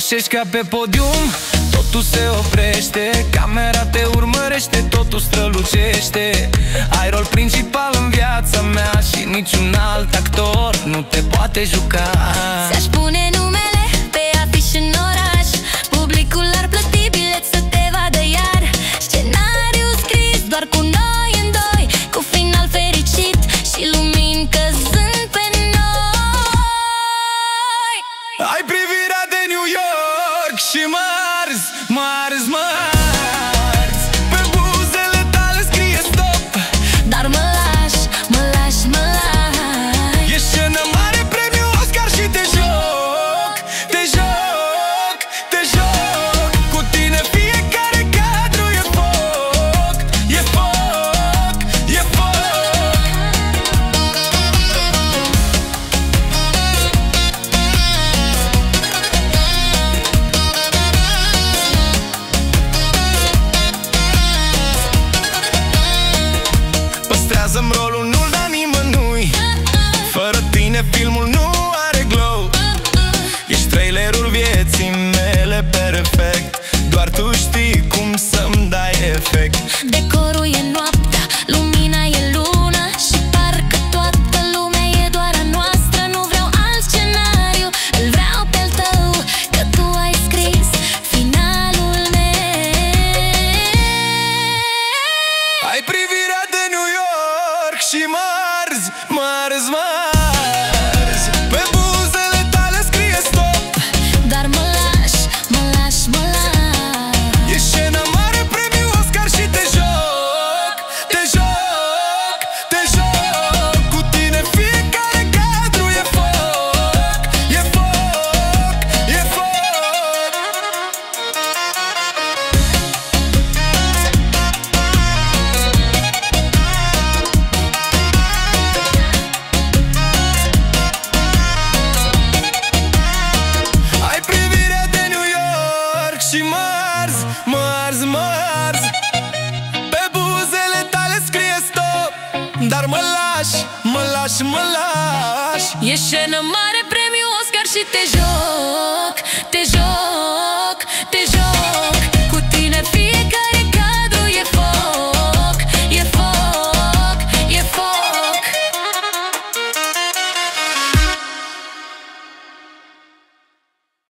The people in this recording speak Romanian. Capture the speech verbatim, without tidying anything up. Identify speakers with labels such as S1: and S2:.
S1: Roșești ca pe podium, totul se oprește, camera te urmărește, totul strălucește. Ai rol principal în viața mea și niciun alt actor nu te poate juca.
S2: Ți-aș pune numele pe afiș în oraș, publicul ar plăti bilet să te vadă iar. Scenariu scris doar cu noi în doi, cu final fericit și lumini căzând pe noi.
S1: Ai privirea de New York și Mars, Mars, Mars. Pe buzele tale scrie stop,
S2: dar mă lași, mă lași, mă lași.
S1: e scenă mare, premiu Oscar și te joc, te joc, te joc. Cu tine fiecare cadru e foc, e foc, e foc. Păstrează-mi rolul, nu-l da nimănui. Fără tine filmul nu are glow. Ești trailerul vieții mele perfect, doar tu știi cum să-mi dai efect.
S2: Decorul e noaptea, lumina e luna și parcă toată lumea e doar a noastră. Nu vreau alt scenariu, îl vreau pe-al tău, că tu ai scris finalul meu.
S1: Ai privirea de New York și Mars, Mars, Mars. Pe buzele tale scrie stop,
S2: Dar mă lași, mă lași, mă lași.
S1: e scenă mare, premiu Oscar și te joc, te joc, te joc. Cu tine fiecare cadru e foc, e foc, e foc. Ai privirea de New York și Mars, Mars, Mars. Pe buzele tale scrie stop, dar mă lași, mă lași, mă lași.
S2: E scenă mare, premiu Oscar și te joc.